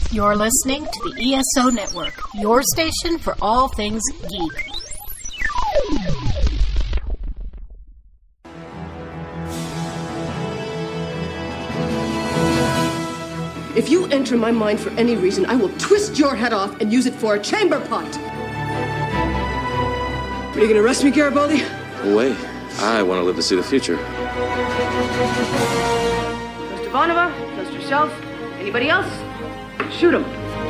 You're listening to the ESO Network, your station for all things geek. If you enter my mind for any reason, I will twist your head off and use it for a chamber pot. Are you going to arrest me, Garibaldi? Wait, I want to live to see the future. Trust Ivanova, trust yourself. Anybody else? Shoot him.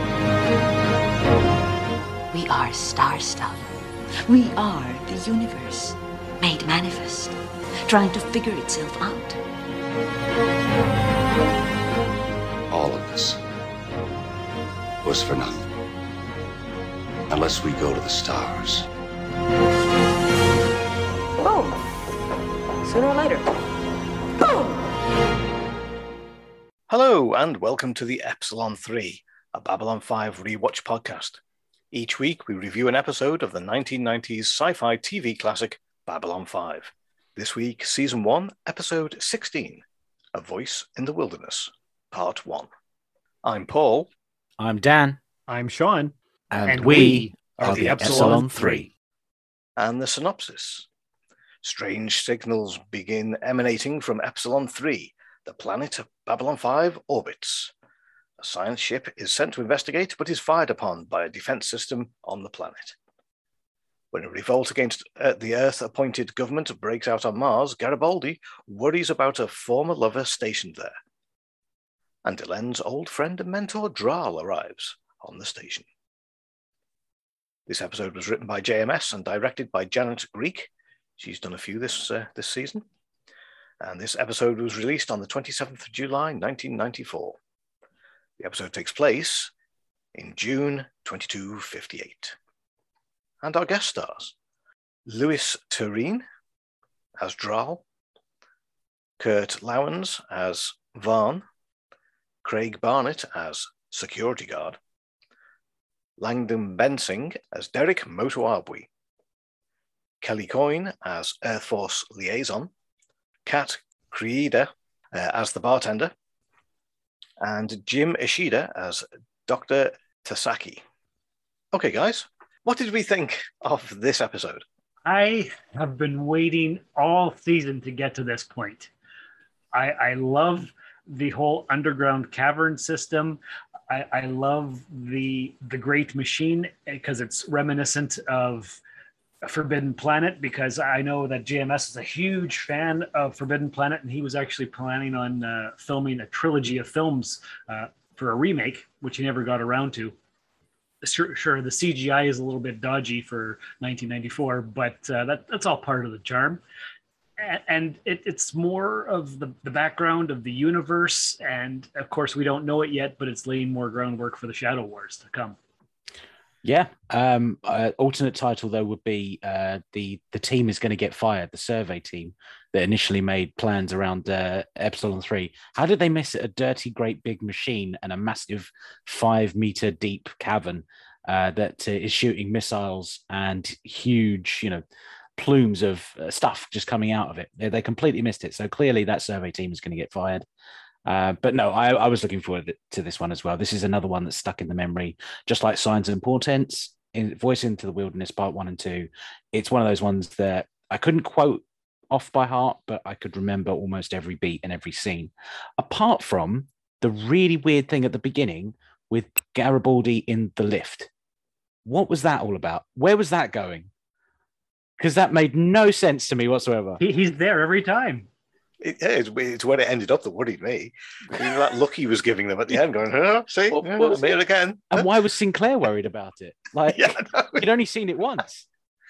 We are star stuff. We are the universe, made manifest, trying to figure itself out. All of this was for nothing. Unless we go to the stars. Boom. Sooner or later. Boom! Hello, and welcome to the Epsilon 3, a Babylon 5 rewatch podcast. Each week, we review an episode of the 1990s sci-fi TV classic Babylon 5. This week, Season 1, Episode 16, A Voice in the Wilderness, Part 1. I'm Paul. I'm Dan. I'm Sean. And we are the Epsilon 3. And the synopsis. Strange signals begin emanating from Epsilon 3, the planet Babylon 5 orbits. A science ship is sent to investigate, but is fired upon by a defense system on the planet. When a revolt against the Earth-appointed government breaks out on Mars, Garibaldi worries about a former lover stationed there. And Delen's old friend and mentor Dral arrives on the station. This episode was written by JMS and directed by Janet Greek. She's done a few this season. And this episode was released on the 27th of July, 1994. The episode takes place in June 2258. And our guest stars: Louis Turenne as Dral, Kurt Lowens as Varn, Craig Barnett as security guard, Langdon Bensing as Derek Motoarbui, Kelly Coyne as Earth Force liaison, Kat Krieda as the bartender, and Jim Ishida as Dr. Tasaki. Okay, guys, what did we think of this episode? I have been waiting all season to get to this point. I love the whole underground cavern system. I love the Great Machine because it's reminiscent of Forbidden Planet, because I know that JMS is a huge fan of Forbidden Planet, and he was actually planning on filming a trilogy of films for a remake, which he never got around to. Sure, the CGI is a little bit dodgy for 1994, but that's all part of the charm. And it's more of the background of the universe, and of course we don't know it yet, but it's laying more groundwork for the Shadow Wars to come. Yeah. Alternate title, though, would be the team is going to get fired, the survey team that initially made plans around Epsilon 3. How did they miss a dirty, great big machine and a massive 5-meter deep cavern that is shooting missiles and huge, plumes of stuff just coming out of it? They completely missed it. So clearly that survey team is going to get fired. But no, I was looking forward to this one as well. This is another one that's stuck in the memory, just like Signs and Portents, Voice into the Wilderness, Part 1 and 2. It's one of those ones that I couldn't quote off by heart, but I could remember almost every beat and every scene. Apart from the really weird thing at the beginning with Garibaldi in the lift. What was that all about? Where was that going? Because that made no sense to me whatsoever. He's there every time. It's when it ended up that worried me. That look he was giving them at the end, going, see, I'm here again. And why was Sinclair worried about it? Like, he'd only seen it once.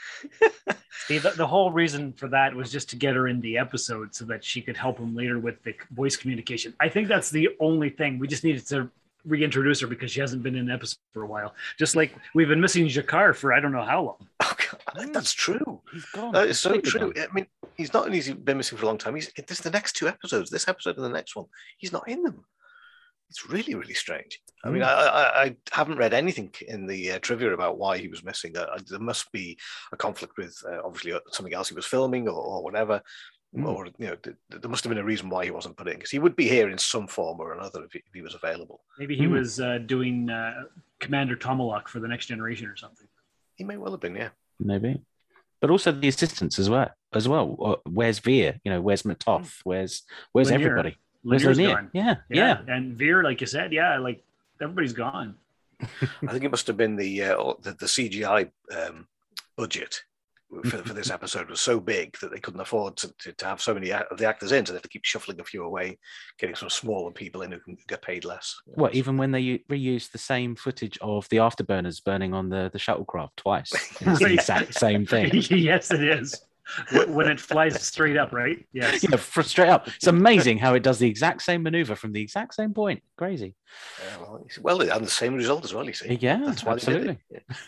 See, the whole reason for that was just to get her in the episode so that she could help him later with the voice communication. I think that's the only thing. We just needed to reintroduce her because she hasn't been in an episode for a while. Just like we've been missing Jakar for I don't know how long. Oh, God, that's true. He's gone. That is so true. I mean, he's not only been missing for a long time. This is the next 2 episodes. This episode and the next one. He's not in them. It's really, really strange. I mean, I haven't read anything in the trivia about why he was missing. There must be a conflict with obviously something else he was filming or whatever. or there must have been a reason why he wasn't put in, because he would be here in some form or another if he was available. Maybe he was doing Commander Tomalak for the Next Generation or something. He may well have been, yeah. Maybe. But also the assistants as well. Where's Veer? Where's Matoth? Where's Lanier. everybody? Where's Lanier's Lanier? gone. Yeah. And Veer, like you said, like everybody's gone. I think it must have been the CGI budget for this episode was so big that they couldn't afford to have so many of the actors in, so they have to keep shuffling a few away, getting some smaller people in who can get paid less. What, even when they reused the same footage of the afterburners burning on the shuttlecraft twice? It's the exact same thing. Yes, it is. When it flies straight up, right? Yes. Yeah, straight up. It's amazing how it does the exact same maneuver from the exact same point. Crazy. Well, it had the same result as well, you see. Yeah, that's why absolutely.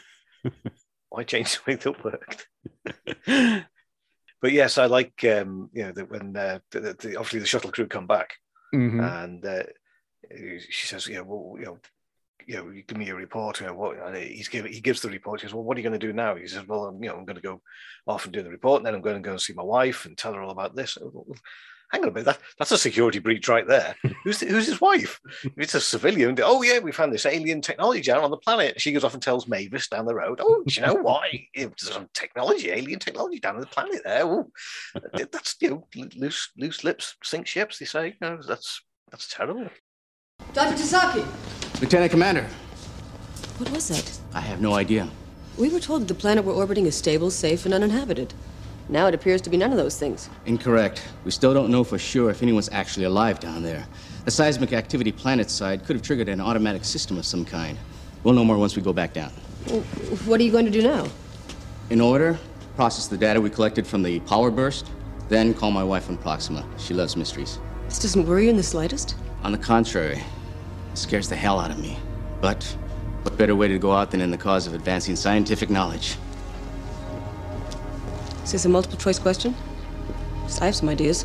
Why change something that worked? But yes, I like that when obviously the shuttle crew come back, and she says, you give me a report. He gives the report. He says, well, what are you going to do now? He says, well, I'm going to go off and do the report, and then I'm going to go and see my wife and tell her all about this. Hang on a minute, that's a security breach right there. Who's his wife? It's a civilian. Oh yeah, we found this alien technology down on the planet. She goes off and tells Mavis down the road, oh, do you know why? There's some alien technology down on the planet there. Oh, that's loose lips sink ships, they say. That's terrible. Dr. Tasaki! Lieutenant Commander. What was that? I have no idea. We were told the planet we're orbiting is stable, safe, and uninhabited. Now it appears to be none of those things. Incorrect. We still don't know for sure if anyone's actually alive down there. The seismic activity planetside could have triggered an automatic system of some kind. We'll know more once we go back down. Well, what are you going to do now? In order, process the data we collected from the power burst, then call my wife on Proxima. She loves mysteries. This doesn't worry you in the slightest? On the contrary, it scares the hell out of me. But what better way to go out than in the cause of advancing scientific knowledge? Is this a multiple choice question? I have some ideas.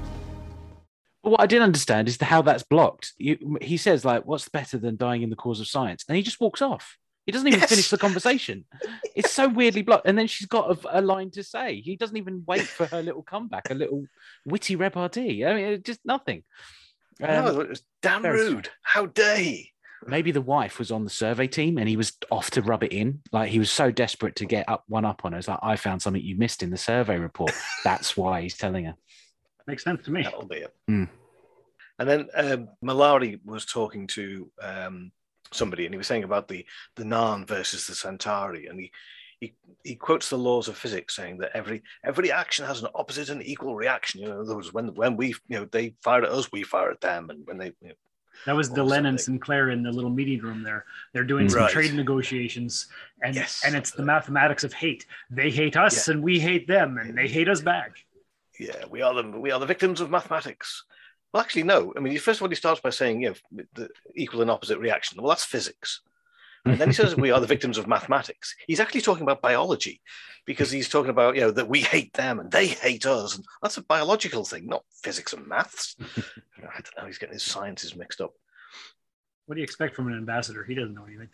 What I didn't understand is how that's blocked. He says, what's better than dying in the cause of science? And he just walks off. He doesn't even finish the conversation. It's so weirdly blocked. And then she's got a line to say. He doesn't even wait for her little comeback, a little witty repartee. I mean, just nothing. No, it was damn rude. How dare he? Maybe the wife was on the survey team and he was off to rub it in. Like he was so desperate to get one up on her. It's like, I found something you missed in the survey report. That's why he's telling her. Makes sense to me. That'll be it. And then Malari was talking to somebody, and he was saying about the Narn versus the Centauri, and he quotes the laws of physics, saying that every action has an opposite and equal reaction. In other words, when we they fire at us, we fire at them, and when they that was Delenn and Sinclair in the little meeting room there. They're doing some trade negotiations, and it's the mathematics of hate. They hate us, and we hate them, and they hate us back. Yeah, we are the victims of mathematics. Well, actually, no. I mean, first of all, he starts by saying, the equal and opposite reaction. Well, that's physics. And then he says we are the victims of mathematics. He's actually talking about biology, because he's talking about, that we hate them and they hate us. And that's a biological thing, not physics and maths. I don't know. He's getting his sciences mixed up. What do you expect from an ambassador? He doesn't know anything.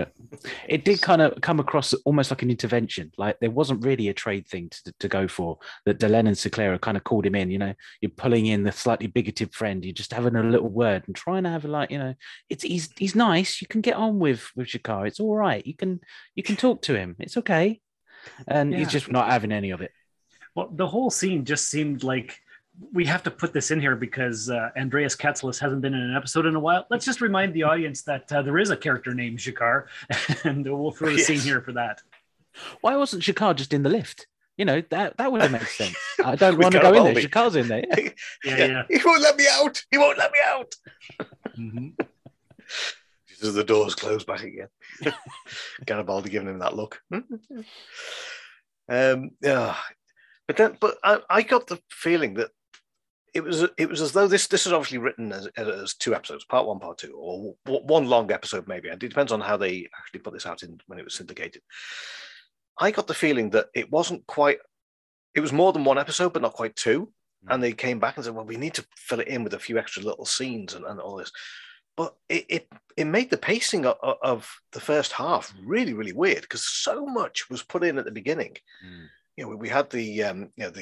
It did kind of come across almost like an intervention. Like there wasn't really a trade thing to go for. That Delenn and Sinclair kind of called him in. You're pulling in the slightly bigoted friend. You're just having a little word and trying to have he's nice. You can get on with G'Kar. It's all right. You can talk to him. It's okay. And he's just not having any of it. Well, the whole scene just seemed like, we have to put this in here because Andreas Katsulas hasn't been in an episode in a while. Let's just remind the audience that there is a character named G'Kar, and we'll throw the scene here for that. Why wasn't G'Kar just in the lift? That would have made sense. I don't want to go in there. G'Kar's in there. Yeah. He won't let me out. He won't let me out. Just as the doors close back again. Garibaldi giving him that look. But I got the feeling that it was as though this is obviously written as two episodes, part one, part two, or one long episode maybe. And it depends on how they actually put this out when it was syndicated. I got the feeling that it wasn't quite. It was more than one episode, but not quite two. And they came back and said, "Well, we need to fill it in with a few extra little scenes and all this." But it made the pacing of the first half really, really weird, because so much was put in at the beginning. We had the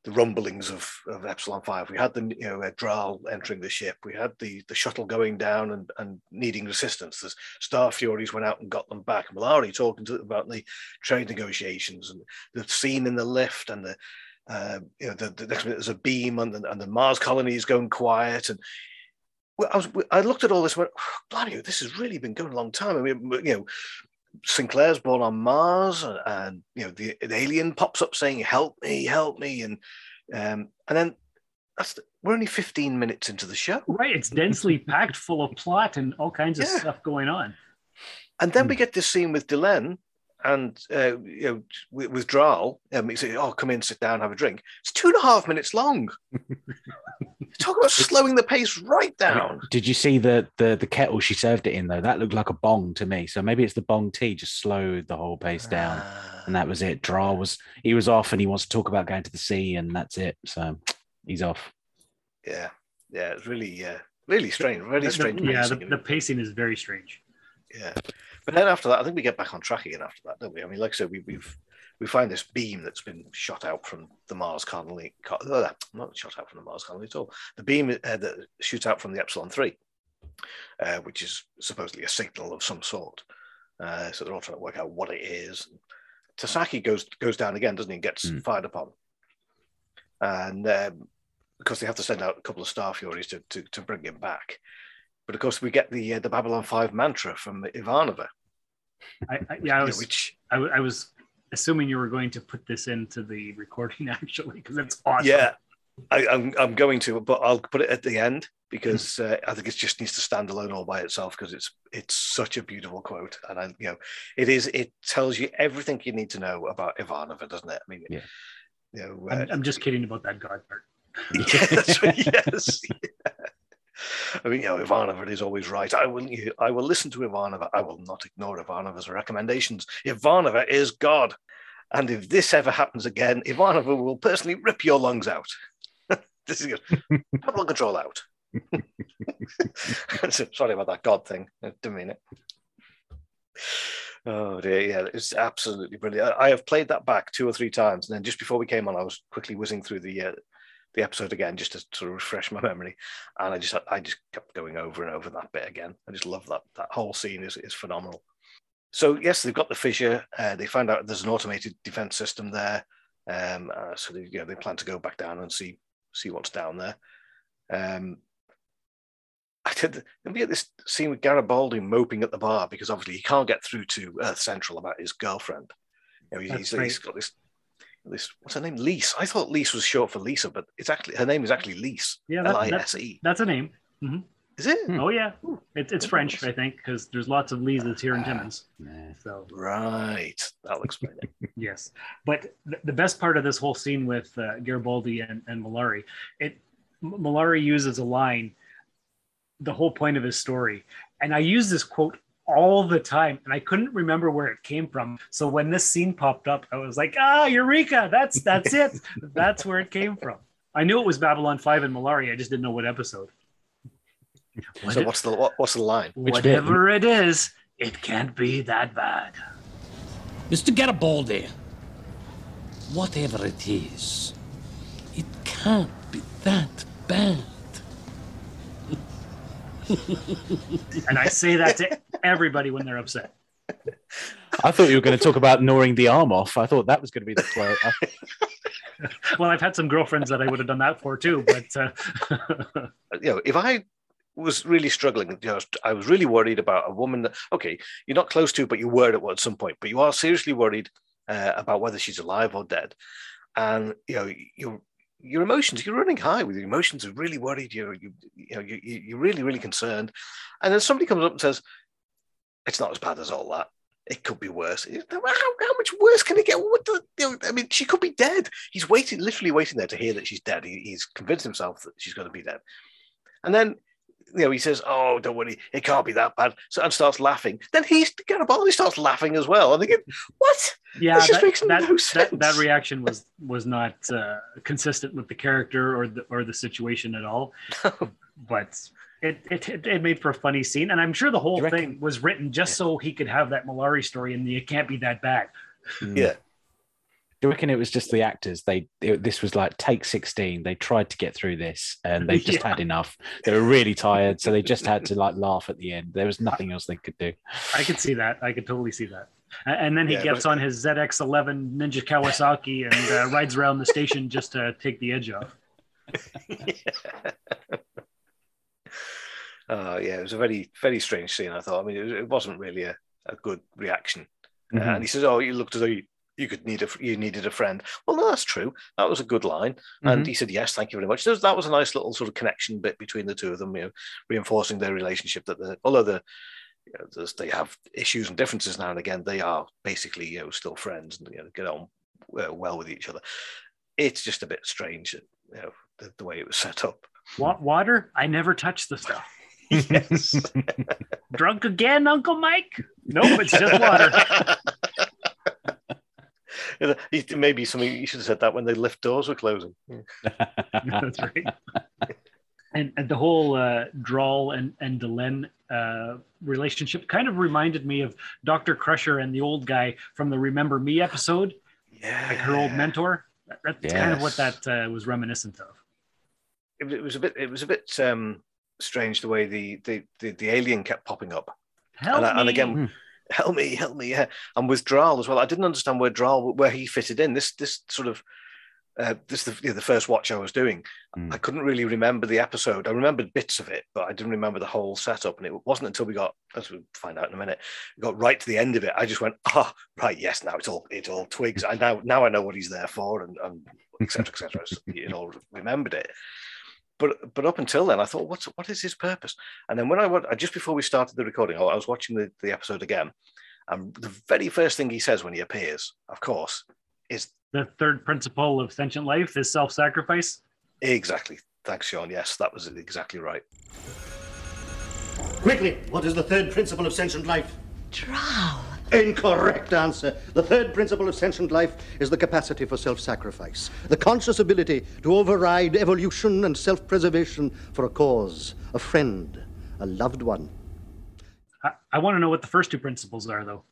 rumblings of Epsilon 5. We had the Draal entering the ship. We had the shuttle going down and needing assistance. The Star Furies went out and got them back. Mollari talking about the trade negotiations and the scene in the lift and the next minute there's a beam and the Mars colony is going quiet. And I looked at all this and went, oh, bloody, this has really been going a long time. I mean, Sinclair's born on Mars, and the alien pops up saying, "Help me, help me," and then we're only 15 minutes into the show. Right, it's densely packed full of plot and all kinds of stuff going on. And then we get this scene with Delenn and with Draal. He says, "Oh, come in, sit down, have a drink." It's 2.5 minutes long. Talk about slowing the pace right down. Did you see the kettle she served it in, though? That looked like a bong to me. So maybe it's the bong tea just slowed the whole pace down. And that was it. Draal was off, and he wants to talk about going to the sea, and that's it. So he's off. Yeah. It's really, really strange. Really strange. The pacing is very strange. Yeah. But then after that, I think we get back on track again after that, don't we? I mean, like I said, we find this beam that's been shot out from the Mars colony. Not shot out from the Mars colony at all. The beam that shoots out from the Epsilon 3, which is supposedly a signal of some sort. So they're all trying to work out what it is. Tasaki goes down again, doesn't he? And gets fired upon. And because they have to send out a couple of Star Furies to bring him back. But of course, we get the Babylon 5 mantra from Ivanova. I was assuming you were going to put this into the recording, actually, because it's awesome. Yeah, I'm going to, but I'll put it at the end because I think it just needs to stand alone all by itself because it's such a beautiful quote, and it tells you everything you need to know about Ivanova, doesn't it? I mean, I'm just kidding about that God part. Yeah, that's right, yes. Yeah. I mean, Ivanova is always right. I will listen to Ivanova. I will not ignore Ivanova's recommendations. Ivanova is God. And if this ever happens again, Ivanova will personally rip your lungs out. This is good. Babylon control out. Sorry about that God thing. I didn't mean it. Oh dear, yeah, it's absolutely brilliant. I have played that back 2 or 3 times, and then just before we came on, I was quickly whizzing through the episode again just to sort of refresh my memory, and I just kept going over and over that bit again. I just love that whole scene is phenomenal. So yes, they've got the fissure. They find out there's an automated defense system there, so they plan to go back down and see what's down there. We get this scene with Garibaldi moping at the bar because obviously he can't get through to Earth Central about his girlfriend. He's got this what's her name? Lise. I thought Lise was short for Lisa, but her name is actually Lise. Yeah, Lise. That's a name. Mm-hmm. Is it? Oh yeah, it's French, I think, because there's lots of Lises here in Timmins. So right, that'll explain it. Yes, but the best part of this whole scene with Garibaldi and Mollari, Mollari uses a line. The whole point of his story, and I use this quote all the time, and I couldn't remember where it came from. So when this scene popped up, I was like, eureka, that's it. That's where it came from. I knew it was Babylon 5 and Mollari. I just didn't know what episode. So what's the line? Whatever it is, it can't be that bad. Mr. Garibaldi, whatever it is, it can't be that bad. And I say that to everybody when they're upset. I thought you were going to talk about gnawing the arm off. I thought that was going to be the quote. Well, I've had some girlfriends that I would have done that for too, but if I was really struggling, I was really worried about a woman that, okay, you're not close to, but you were at some point, but you are seriously worried about whether she's alive or dead, and your emotions, you're running high with your emotions. Are really worried. You're really, really concerned. And then somebody comes up and says, "It's not as bad as all that. It could be worse." How much worse can it get? I mean, she could be dead. He's literally waiting there to hear that she's dead. He's convinced himself that she's going to be dead. And then, he says, "Oh, don't worry, it can't be that bad." So, and starts laughing. Then Garibaldi starts laughing as well. I'm thinking, what? Yeah, this just makes no sense. That reaction was not consistent with the character or the situation at all. But it made for a funny scene, and I'm sure the whole thing was written just so he could have that Mollari story, and it can't be that bad. Yeah. you reckon it was just the actors? This was like take 16. They tried to get through this, and they just had enough. They were really tired, so they just had to like laugh at the end. There was nothing else they could do. I could see that. I could totally see that. And then he gets on his ZX-11 Ninja Kawasaki and rides around the station just to take the edge off. It was a very, very strange scene, I thought. I mean, it wasn't really a good reaction. And he says, "Oh, you looked as though you needed a friend." Well, no, that's true. That was a good line. And he said, "Yes, thank you very much." That was a nice little sort of connection bit between the two of them, reinforcing their relationship. That although they have issues and differences now and again, they are basically still friends and get on well with each other. It's just a bit strange, the way it was set up. Water? I never touched the stuff. Yes. Drunk again, Uncle Mike? Nope, it's just water. Maybe something you should have said that when the lift doors were closing. That's right. And the whole Drawl and Delenn relationship kind of reminded me of Dr. Crusher and the old guy from the Remember Me episode. Yeah. Like her old mentor. That's kind of what that was reminiscent of. It was a bit strange the way the alien kept popping up. And again, help me, yeah. And with Drawl as well, I didn't understand where he fitted in. This sort of the first watch I was doing. I couldn't really remember the episode. I remembered bits of it, but I didn't remember the whole setup. And it wasn't until we got, as we'll find out in a minute, we got right to the end of it. I just went, right, yes, now it all twigs. Now I know what he's there for, and et cetera, it all remembered it. But up until then, I thought, what is his purpose? And then when just before we started the recording, I was watching the episode again, and the very first thing he says when he appears, of course, is the third principle of sentient life is self-sacrifice. Exactly. Thanks, Sean. Yes, that was exactly right. Quickly, what is the third principle of sentient life? Drow. Incorrect answer. The third principle of sentient life is the capacity for self-sacrifice, the conscious ability to override evolution and self-preservation for a cause, a friend, a loved one. I want to know what the first two principles are, though.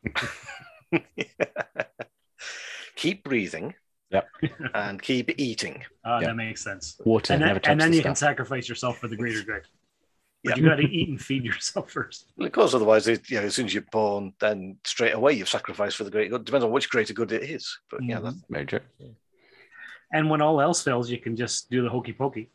Keep breathing. Yep. And keep eating. That makes sense. Water, and then you can sacrifice yourself for the greater good. But you got to eat and feed yourself first. Well, of course, otherwise, as soon as you're born, then straight away you've sacrificed for the greater good. Depends on which greater good it is. But that's very true. And when all else fails, you can just do the hokey pokey.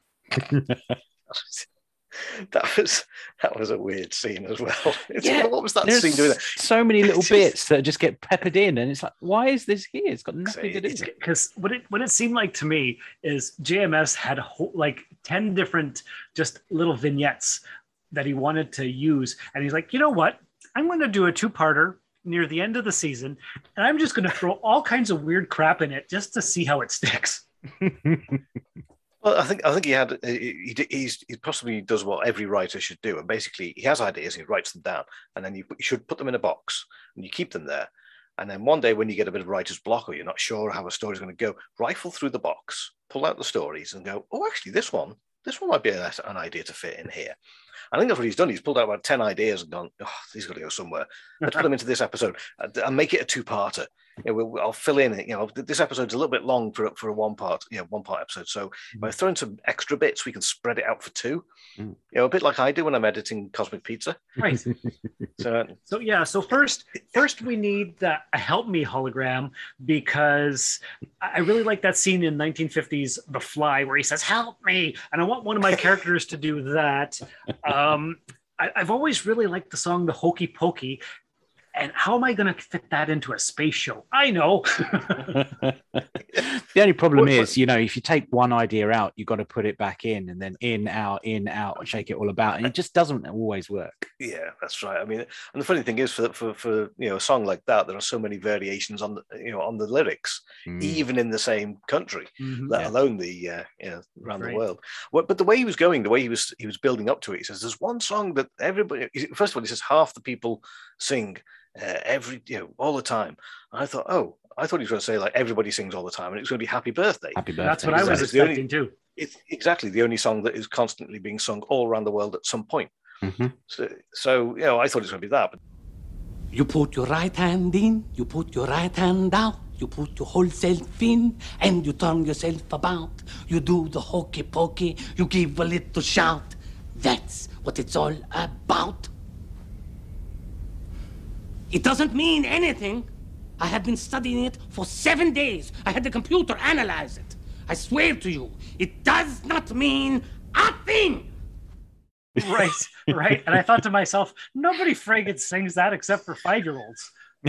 That was a weird scene as well. What was that There's scene doing? So many little bits that just get peppered in, and it's like, why is this here? It's got nothing to do with it. Because what it seemed like to me is JMS had like 10 different just little vignettes that he wanted to use, and he's like, you know what? I'm going to do a 2-parter near the end of the season, and I'm just going to throw all kinds of weird crap in it just to see how it sticks. Well, I think he possibly does what every writer should do, and basically he has ideas and he writes them down, and then you should put them in a box and you keep them there, and then one day when you get a bit of writer's block or you're not sure how a story's going to go, rifle through the box, pull out the stories, and go, oh, actually this one might be an idea to fit in here. I think that's what he's done. He's pulled out about 10 ideas and gone, these got to go somewhere. Let's put them into this episode and make it a 2-parter. I'll fill in. This episode's a little bit long for a one-part episode. So if I throw in some extra bits, we can spread it out for 2. A bit like I do when I'm editing Cosmic Pizza. Right. So first we need a help me hologram, because I really like that scene in 1950s The Fly where he says, help me. And I want one of my characters to do that. I've always really liked the song The Hokey Pokey. And how am I going to fit that into a space show? I know. The only problem is, if you take one idea out, you've got to put it back in, and then in, out, and shake it all about. And it just doesn't always work. Yeah, that's right. I mean, and the funny thing is for a song like that, there are so many variations on the lyrics, even in the same country, let alone around the world. But the way he was going, the way he was building up to it, he says, there's one song that everybody, first of all, he says half the people sing all the time. And I thought he was going to say like everybody sings all the time, and it was going to be Happy Birthday. Happy Birthday. That's what I was expecting too. It's exactly the only song that is constantly being sung all around the world at some point. So I thought it was going to be that. But you put your right hand in, you put your right hand out. You put your whole self in and you turn yourself about. You do the hokey pokey, you give a little shout. That's what it's all about. It doesn't mean anything. I have been studying it for 7 days. I had the computer analyze it. I swear to you, it does not mean a thing. Right. And I thought to myself, nobody friggin' sings that except for 5-year-olds.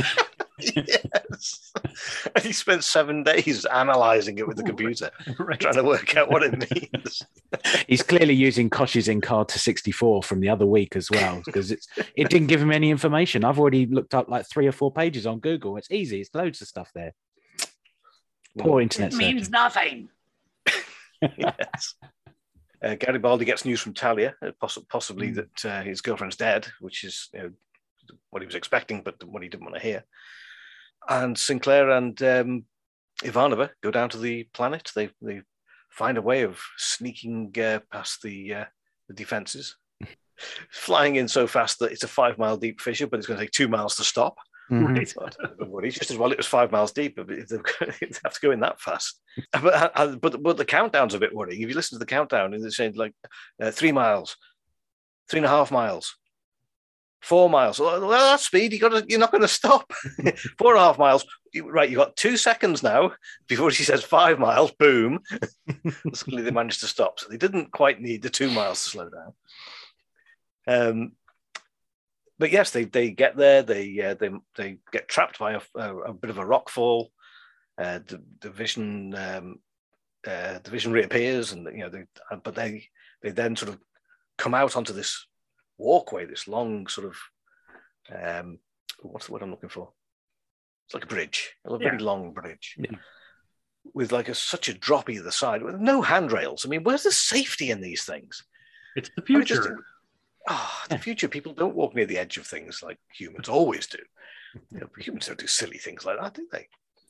Yes. And he spent 7 days analysing it with the computer, trying to work out what it means. He's clearly using Kosh's Encarta 64 from the other week as well, because it didn't give him any information. I've already looked up like 3 or 4 pages on Google. It's easy. It's loads of stuff there. Poor internet. It means nothing. Yes. Garibaldi gets news from Talia, possibly that his girlfriend's dead, which is what he was expecting, but what he didn't want to hear. And Sinclair and Ivanova go down to the planet. They find a way of sneaking past the defenses, flying in so fast that it's a 5-mile deep fissure, but it's going to take 2 miles to stop. Right. Just as well, it was 5 miles deep. But they'd have to go in that fast. But the countdown's a bit worrying. If you listen to the countdown, it's saying like 3 miles, 3.5 miles, 4 miles. Well, that's speed. You're not going to stop. 4.5 miles. Right, you've got 2 seconds now before she says 5 miles. Boom. Suddenly they managed to stop. So they didn't quite need the 2 miles to slow down. But yes, they get there. They get trapped by a bit of a rock fall. The vision reappears, and but they then sort of come out onto this walkway, this long sort of what's the word I'm looking for? It's like a bridge, a very long bridge, with like such a drop either side, with no handrails. I mean, where's the safety in these things? It's the future. The future, people don't walk near the edge of things like humans always do. Humans don't do silly things like that, do they?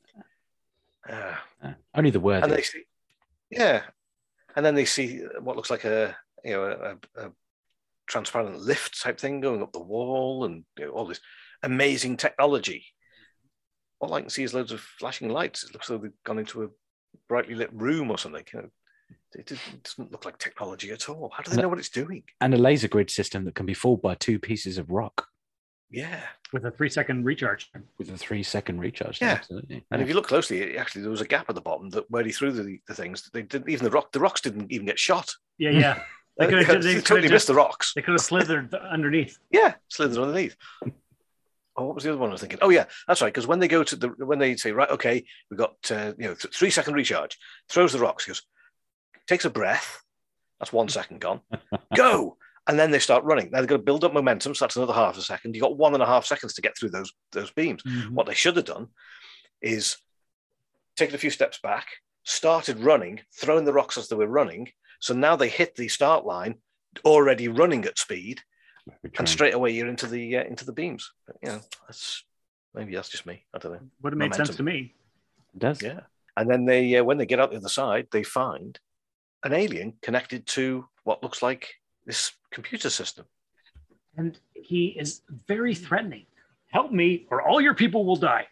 Only the worthy. And they see, and then they see what looks like a transparent lift type thing going up the wall, and all this amazing technology. All I can see is loads of flashing lights. It looks like they've gone into a brightly lit room or something. It doesn't look like technology at all. How do they know what it's doing? And a laser grid system that can be fooled by 2 pieces of rock. Yeah. With a 3-second recharge. With a 3-second recharge. Yeah. Absolutely. And if you look closely, actually, there was a gap at the bottom where he threw the things. They didn't even the rocks didn't even get shot. Yeah. They totally missed the rocks. They could have slithered underneath. Yeah, slithered underneath. Oh, what was the other one I was thinking? Oh, yeah, that's right. Because when they go to when they say, right, okay, we've got 3-second recharge, throws the rocks, goes, takes a breath. That's 1 second gone. Go. And then they start running. Now they've got to build up momentum, so that's another half a second. You've got 1.5 seconds to get through those beams. Mm-hmm. What they should have done is taken a few steps back, started running, throwing the rocks as they were running. So now they hit the start line, already running at speed, and straight away you're into the beams. But, maybe that's just me. I don't know. Would have made sense to me. It does. Yeah. And then they, when they get out the other side, they find an alien connected to what looks like this computer system. And he is very threatening. Help me or all your people will die.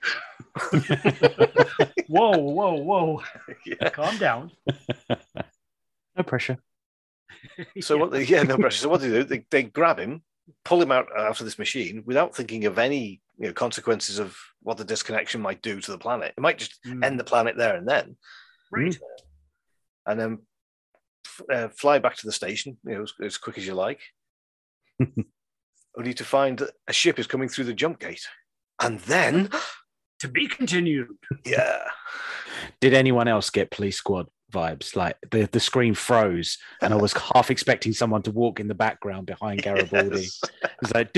Whoa. Yeah. Calm down. No pressure. So no pressure. So what do? They grab him, pull him out of this machine without thinking of any consequences of what the disconnection might do to the planet. It might just end the planet there and then. Right. And then fly back to the station, as quick as you like. Only to find a ship is coming through the jump gate. And then... to be continued. Yeah. Did anyone else get Police Squad vibes? Like the screen froze and I was half expecting someone to walk in the background behind Garibaldi. Yes. It's like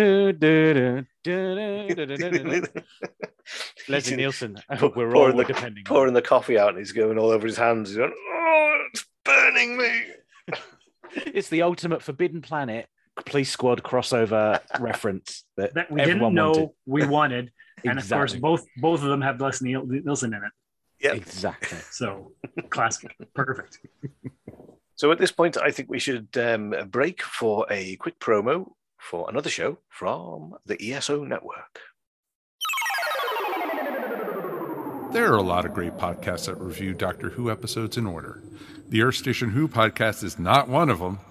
Leslie Nielsen. We're all depending pouring the coffee out and he's going all over his hands. He's going, oh, it's burning me. It's the ultimate Forbidden Planet Police Squad crossover reference that we didn't know we wanted. And exactly. Of course, both of them have Leslie Nielsen in it. Yeah, exactly. So classic, perfect. So at this point, I think we should break for a quick promo for another show from the ESO network. There are a lot of great podcasts that review Doctor Who episodes in order. The Earth Station Who podcast is not one of them.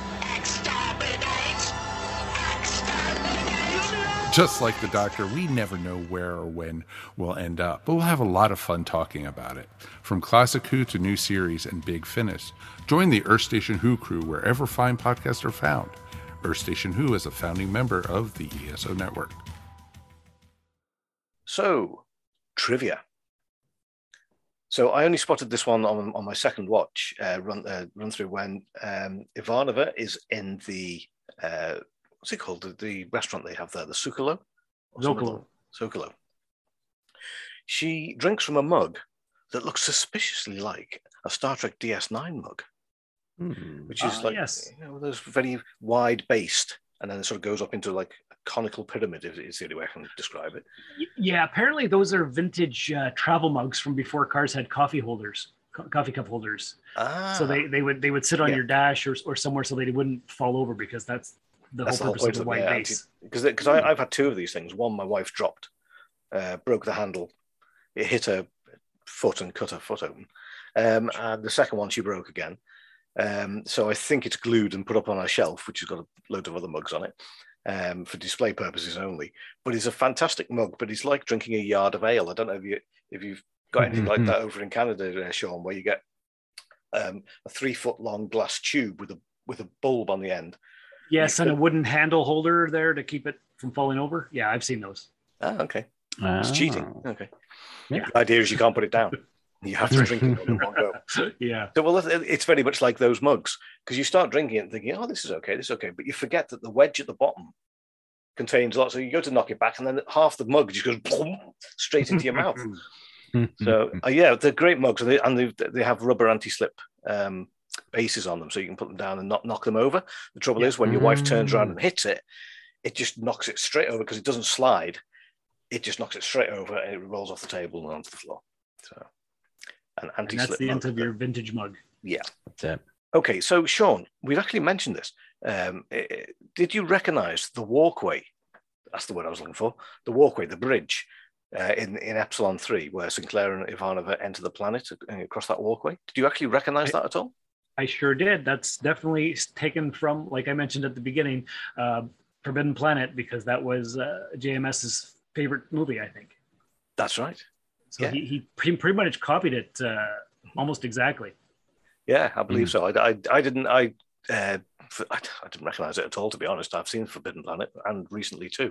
Just like the Doctor, we never know where or when we'll end up, but we'll have a lot of fun talking about it. From classic Who to new series and big finish, join the Earth Station Who crew wherever fine podcasts are found. Earth Station Who is a founding member of the ESO Network. So, trivia. So I only spotted this one on my second watch run through when Ivanova is in the what's it called? The restaurant they have there, the Zocalo. Zocalo. She drinks from a mug that looks suspiciously like a Star Trek DS9 mug, which is like those very wide based, and then it sort of goes up into like a conical pyramid. Is the only way I can describe it. Yeah, apparently those are vintage travel mugs from before cars had coffee cup holders. So they would sit on your dash or somewhere so they wouldn't fall over, because that's the whole purpose of the wide base. Because I've had two of these things. One my wife dropped, broke the handle. It hit her foot and cut her foot open. And the second one she broke again. So I think it's glued and put up on our shelf, which has got a load of other mugs on it for display purposes only. But it's a fantastic mug, but it's like drinking a yard of ale. I don't know if you've got anything like that over in Canada, Sean, where you get a 3 foot long glass tube with a bulb on the end. Yes, and a wooden handle holder there to keep it from falling over. Yeah, I've seen those. Ah, okay. It's cheating. Okay. Yeah. The idea is you can't put it down. You have to drink it in one go. Yeah. So, well, it's very much like those mugs, because you start drinking it and thinking, oh, this is okay, but you forget that the wedge at the bottom contains lots. So you go to knock it back, and then half the mug just goes boom, straight into your mouth. So, they're great mugs, and they have rubber anti-slip bases on them, so you can put them down and not knock them over. The trouble is, when your wife turns around and hits it, it just knocks it straight over, because it doesn't slide. It just knocks it straight over, and it rolls off the table and onto the floor. So, and that's the end of your vintage mug. Yeah, that's it. Okay, so Sean, we've actually mentioned this. Did you recognise the walkway? That's the word I was looking for. The walkway, the bridge in Epsilon 3, where Sinclair and Ivanova enter the planet across that walkway. Did you actually recognise that at all? I sure did. That's definitely taken from, like I mentioned at the beginning, Forbidden Planet, because that was JMS's favorite movie, I think. That's right. So he pretty much copied it almost exactly. Yeah, I believe so. I didn't recognize it at all, to be honest. I've seen Forbidden Planet, and recently too,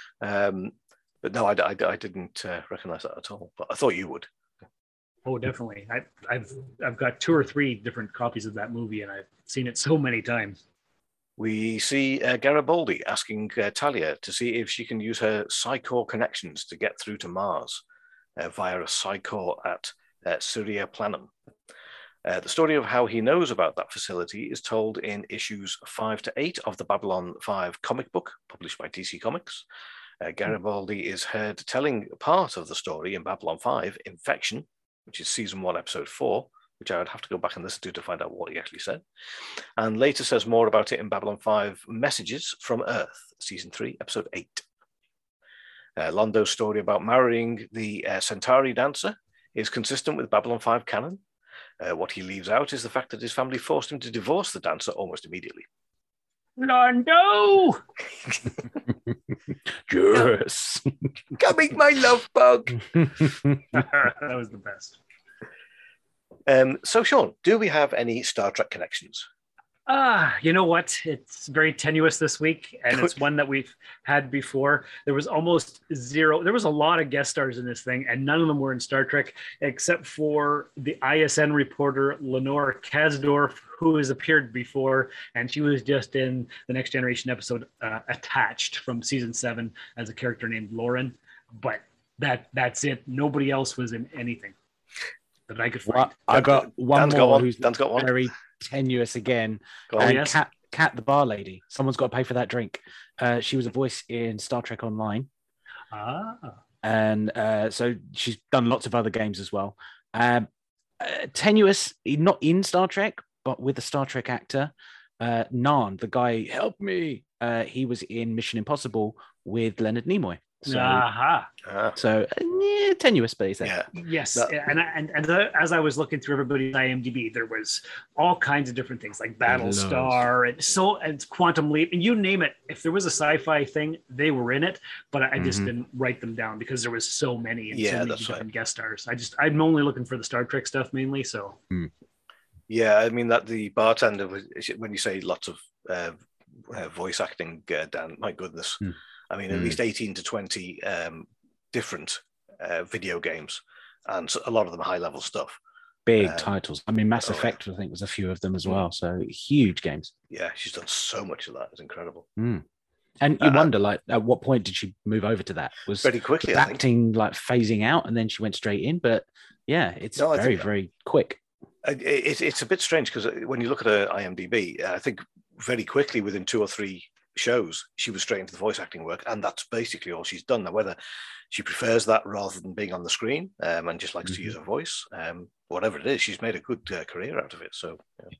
but no, I didn't recognize that at all. But I thought you would. Oh, definitely. I've got 2 or 3 different copies of that movie, and I've seen it so many times. We see Garibaldi asking Talia to see if she can use her Psy-Core connections to get through to Mars via a Psy-Core at Syria Planum. The story of how he knows about that facility is told in issues 5 to 8 of the Babylon 5 comic book, published by DC Comics. Garibaldi is heard telling part of the story in Babylon 5, Infection, which is season 1, episode 4, which I would have to go back and listen to find out what he actually said. And later says more about it in Babylon 5, Messages from Earth, season 3, episode 8. Londo's story about marrying the Centauri dancer is consistent with Babylon 5 canon. What he leaves out is the fact that his family forced him to divorce the dancer almost immediately. Londo! Yes. Coming, my love bug. That was the best. So, Sean, do we have any Star Trek connections? You know what? It's very tenuous this week, and it's one that we've had before. There was almost zero. There was a lot of guest stars in this thing, and none of them were in Star Trek, except for the ISN reporter Lenore Kasdorf, who has appeared before, and she was just in the Next Generation episode Attached from season 7 as a character named Lauren. But that's it. Nobody else was in anything that I could find. Well, I got one Dan's more got one. who's Dan's got one. very tenuous again. Yes. Kat the bar lady. Someone's got to pay for that drink. She was a voice in Star Trek Online. And so she's done lots of other games as well. Tenuous, not in Star Trek, but with a Star Trek actor. Narn, the guy, help me. He was in Mission Impossible with Leonard Nimoy. So, Aha. so tenuous, but he's there. Yeah. Yes, No. and as I was looking through everybody's IMDb, there was all kinds of different things like Battlestar and Quantum Leap, and you name it. If there was a sci-fi thing, they were in it. But I just didn't write them down because there was so many and so many different guest stars. I'm only looking for the Star Trek stuff mainly. So Yeah, I mean that the bartender, when you say lots of voice acting, Dan, my goodness. I mean, at least 18 to 20 different video games, and a lot of them high-level stuff. Big titles. I mean, Mass Effect, I think, was a few of them as well. So huge games. Yeah, she's done so much of that. It's incredible. And you wonder, like, at what point did she move over to that? Was very quickly, was acting like phasing out, and then she went straight in. But yeah, it's very quick. It's a bit strange because when you look at her IMDb, I think very quickly within 2 or 3 shows she was straight into the voice acting work, and that's basically all she's done. Now, whether she prefers that rather than being on the screen and just likes to use her voice, whatever it is, she's made a good career out of it. So,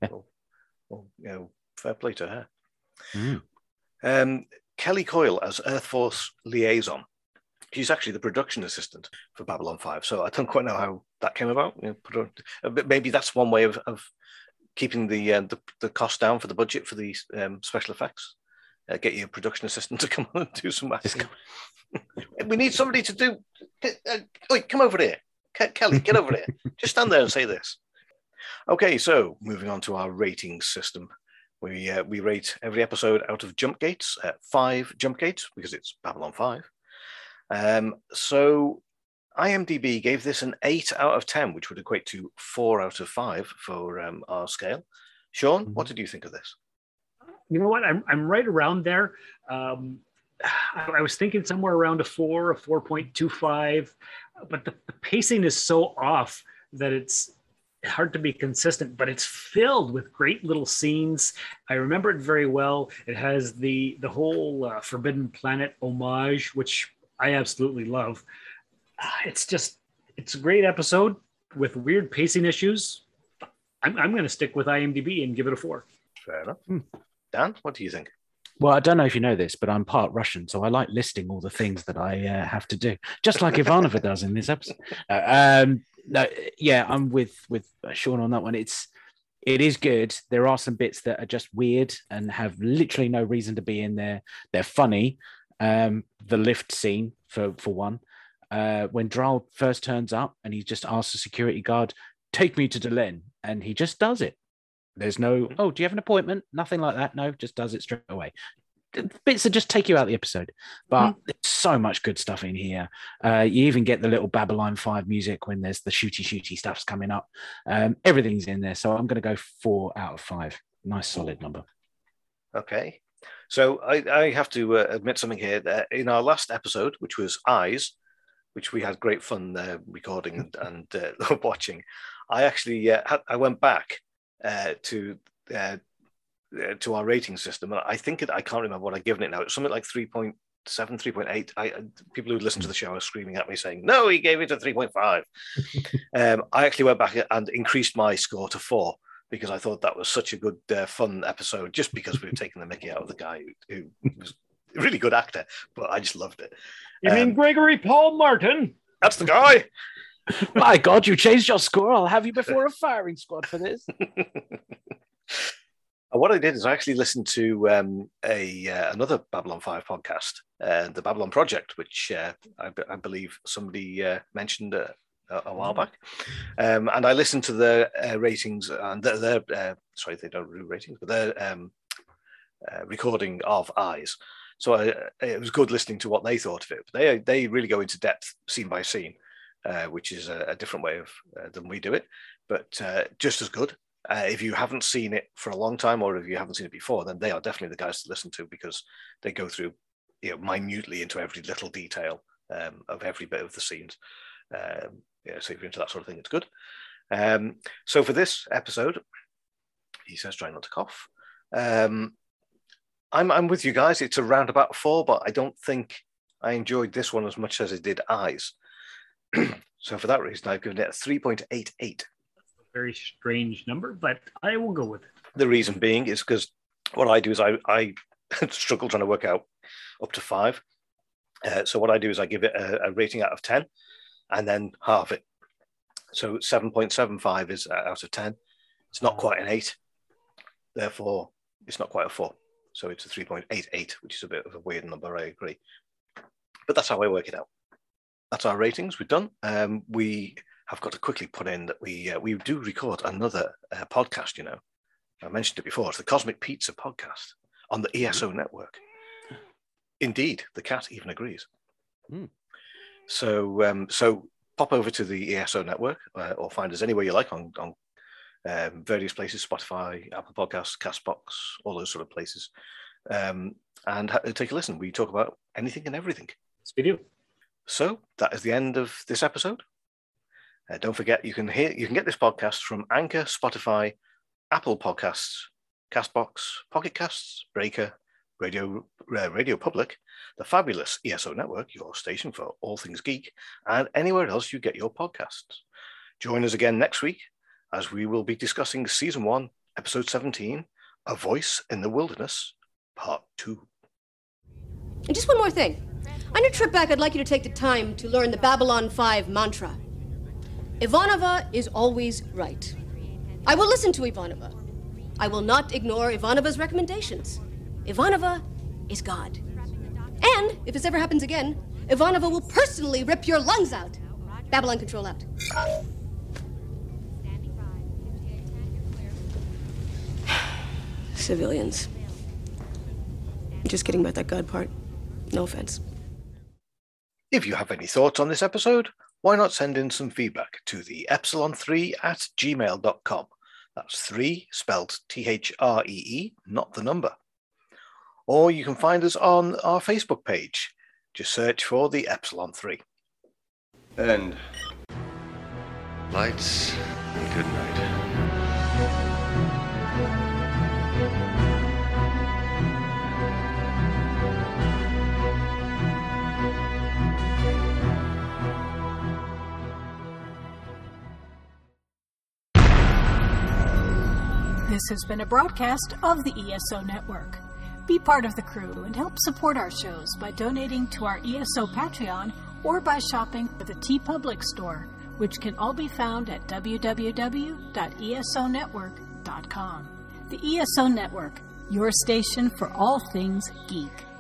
fair play to her. Kelly Coyle as Earth Force liaison. She's actually the production assistant for Babylon 5. So I don't quite know how that came about. Maybe that's one way of keeping the cost down for the budget for the special effects. Get your production assistant to come on and do some acting. We need somebody to do. Wait, come over here, Kelly. Get over here. Just stand there and say this. Okay, so moving on to our rating system. We rate every episode out of jump gates at 5 jump gates because it's Babylon 5. So IMDb gave this an 8 out of 10, which would equate to 4 out of 5 for our scale. Sean, what did you think of this? You know what? I'm right around there. I was thinking somewhere around a 4.25, but the pacing is so off that it's hard to be consistent, but it's filled with great little scenes. I remember it very well. It has the whole Forbidden Planet homage, which I absolutely love. It's a great episode with weird pacing issues. I'm going to stick with IMDb and give it a 4. Fair enough. Dan, what do you think? Well, I don't know if you know this, but I'm part Russian, so I like listing all the things that I have to do, just like Ivanova does in this episode. No, yeah, I'm with Sean on that one. It is good. There are some bits that are just weird and have literally no reason to be in there. They're funny. The lift scene, for one, when Drall first turns up and he just asks the security guard, "Take me to Delenn," and he just does it. There's no, "Oh, do you have an appointment?" Nothing like that. No, just does it straight away. Bits that just take you out of the episode. But there's so much good stuff in here. You even get the little Babylon 5 music when there's the shooty stuff's coming up. Everything's in there. So I'm going to go 4 out of 5. Nice, solid number. Okay. So I have to admit something here. In our last episode, which was Eyes, which we had great fun recording and watching, I actually I went back to our rating system, and I think I can't remember what I've given it now. It's something like 3.7, 3.8. People who listen to the show are screaming at me saying, "No, he gave it a 3.5." I actually went back and increased my score to 4 because I thought that was such a good, fun episode. Just because we were taking the mickey out of the guy who was a really good actor, but I just loved it. You mean Gregory Paul Martin? That's the guy. My God, you changed your score. I'll have you before a firing squad for this. What I did is I actually listened to another Babylon 5 podcast, the Babylon Project, which I believe somebody mentioned a while back. And I listened to their ratings and their sorry, they don't do ratings, but their recording of Eyes. So it was good listening to what they thought of it. But they really go into depth, scene by scene, which is a different way of than we do it, but just as good. If you haven't seen it for a long time, or if you haven't seen it before, then they are definitely the guys to listen to because they go through, minutely into every little detail of every bit of the scenes. So if you're into that sort of thing, it's good. So for this episode, he says, try not to cough. I'm with you guys. It's around about 4, but I don't think I enjoyed this one as much as I did Eyes. So for that reason, I've given it a 3.88. Very strange number, but I will go with it. The reason being is because what I do is I struggle trying to work out up to 5. So what I do is I give it a rating out of 10 and then halve it. So 7.75 is out of 10. It's not quite an 8. Therefore, it's not quite a 4. So it's a 3.88, which is a bit of a weird number, I agree. But that's how I work it out. That's our ratings. We're done. We have got to quickly put in that we do record another podcast, you know. I mentioned it before. It's the Cosmic Pizza podcast on the ESO network. Indeed, the cat even agrees. So pop over to the ESO network or find us anywhere you like on various places, Spotify, Apple Podcasts, CastBox, all those sort of places. And take a listen. We talk about anything and everything. Yes, we do. So that is the end of this episode. Don't forget, you can get this podcast from Anchor, Spotify, Apple Podcasts, CastBox, Pocket Casts, Breaker, Radio Public, the fabulous ESO Network, your station for all things geek, and anywhere else you get your podcasts. Join us again next week as we will be discussing Season 1, Episode 17, A Voice in the Wilderness, Part 2. And just one more thing. On your trip back, I'd like you to take the time to learn the Babylon 5 mantra. Ivanova is always right. I will listen to Ivanova. I will not ignore Ivanova's recommendations. Ivanova is God. And if this ever happens again, Ivanova will personally rip your lungs out. Babylon Control out. Civilians. Just kidding about that God part. No offense. If you have any thoughts on this episode, why not send in some feedback to the epsilon3@gmail.com. That's 3 spelled THREE, not the number. Or you can find us on our Facebook page. Just search for the Epsilon 3. And lights and good night. This has been a broadcast of the ESO Network. Be part of the crew and help support our shows by donating to our ESO Patreon or by shopping at the TeePublic store, which can all be found at www.esonetwork.com. The ESO Network, your station for all things geek.